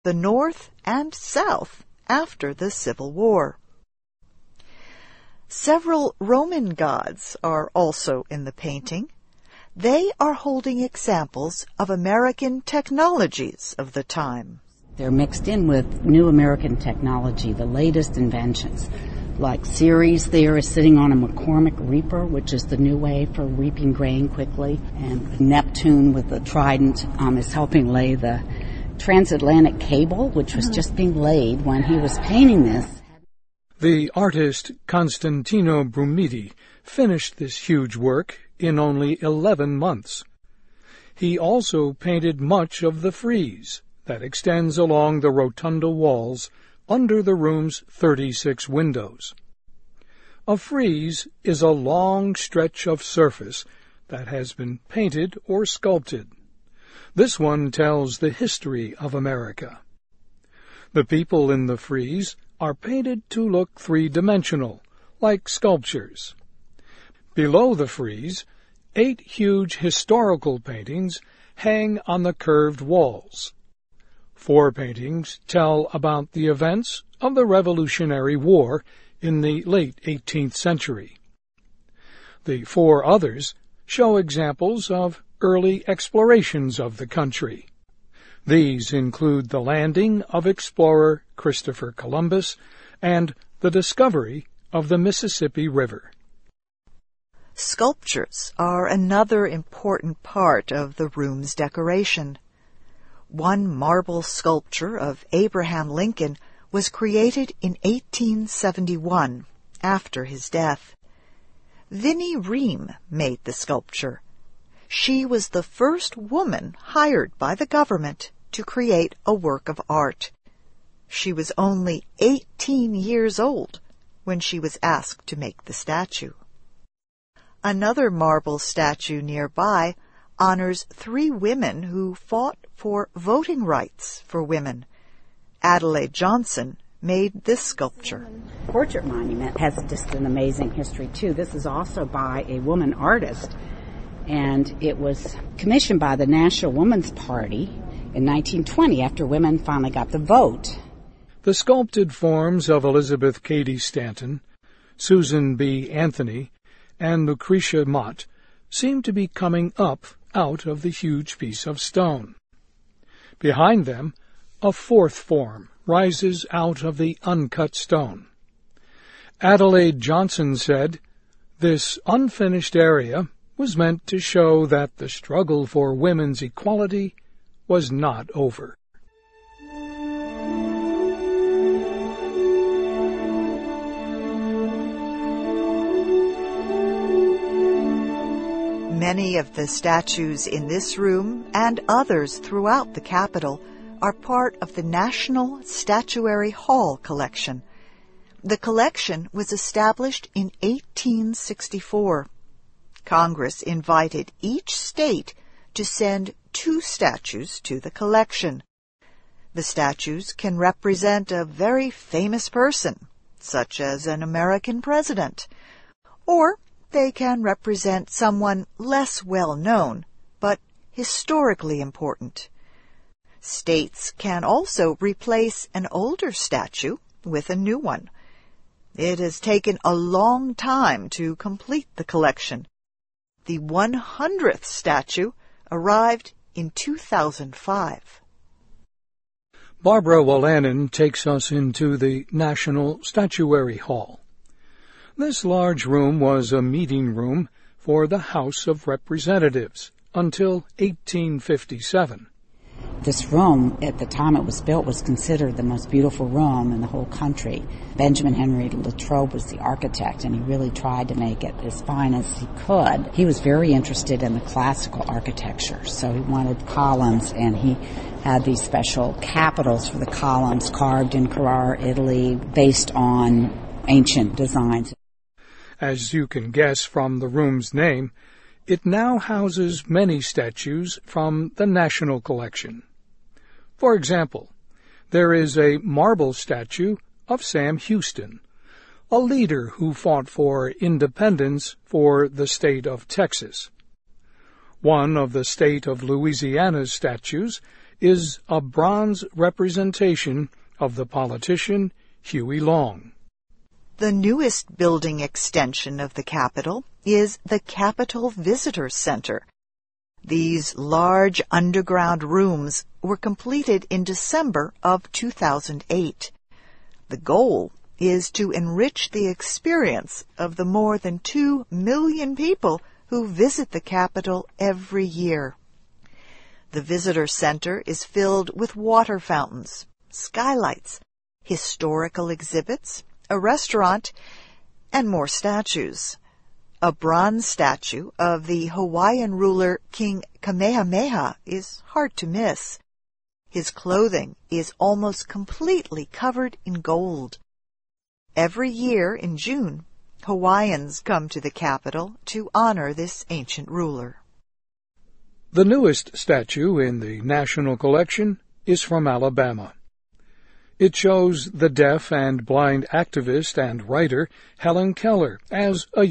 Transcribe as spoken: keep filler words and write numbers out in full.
the North and South after the Civil War. Several Roman gods are also in the painting. They are holding examples of American technologies of the time. They're mixed in with new American technology, the latest inventions. Like Ceres there is sitting on a McCormick reaper, which is the new way for reaping grain quickly. And Neptune with the trident um, is helping lay the transatlantic cable, which was just being laid when he was painting this. The artist Constantino Brumidi finished this huge work in only eleven months. He also painted much of the frieze that extends along the rotunda walls under the room's thirty-six windows. A frieze is a long stretch of surface that has been painted or sculpted. This one tells the history of America. The people in the frieze are painted to look three-dimensional, like sculptures. Below the frieze, eight huge historical paintings hang on the curved walls. Four paintings tell about the events of the Revolutionary War in the late eighteenth century. The four others show examples of early explorations of the country. These include the landing of explorer Christopher Columbus and the discovery of the Mississippi River. Sculptures are another important part of the room's decoration. One marble sculpture of Abraham Lincoln was created in eighteen seventy-one, after his death. Vinnie Ream made the sculpture. She was the first woman hired by the government to create a work of art. She was only eighteen years old when she was asked to make the statue. Another marble statue nearby honors three women who fought for voting rights for women. Adelaide Johnson made this sculpture. Portrait monument has just an amazing history, too. This is also by a woman artist, and it was commissioned by the National Woman's Party in nineteen twenty after women finally got the vote. The sculpted forms of Elizabeth Cady Stanton, Susan B. Anthony, and Lucretia Mott seem to be coming up out of the huge piece of stone. Behind them, a fourth form rises out of the uncut stone. Adelaide Johnson said, "This unfinished area was meant to show that the struggle for women's equality was not over." Many of the statues in this room and others throughout the Capitol are part of the National Statuary Hall collection. The collection was established in eighteen sixty-four. Congress invited each state to send two statues to the collection. The statues can represent a very famous person, such as an American president, or they can represent someone less well known, but historically important. States can also replace an older statue with a new one. It has taken a long time to complete the collection. The one hundredth statue arrived in two thousand five. Barbara Wolanin takes us into the National Statuary Hall. This large room was a meeting room for the House of Representatives until eighteen fifty-seven. This room, at the time it was built, was considered the most beautiful room in the whole country. Benjamin Henry Latrobe was the architect, and he really tried to make it as fine as he could. He was very interested in the classical architecture, so he wanted columns, and he had these special capitals for the columns carved in Carrara, Italy, based on ancient designs. As you can guess from the room's name, it now houses many statues from the National Collection. For example, there is a marble statue of Sam Houston, a leader who fought for independence for the state of Texas. One of the state of Louisiana's statues is a bronze representation of the politician Huey Long. The newest building extension of the Capitol is the Capitol Visitor Center. These large underground rooms were completed in December of two thousand eight. The goal is to enrich the experience of the more than two million people who visit the Capitol every year. The visitor center is filled with water fountains, skylights, historical exhibits, a restaurant, and more statues. A bronze statue of the Hawaiian ruler King Kamehameha is hard to miss. His clothing is almost completely covered in gold. Every year in June, Hawaiians come to the Capitol to honor this ancient ruler. The newest statue in the National Collection is from Alabama. It shows the deaf and blind activist and writer Helen Keller as a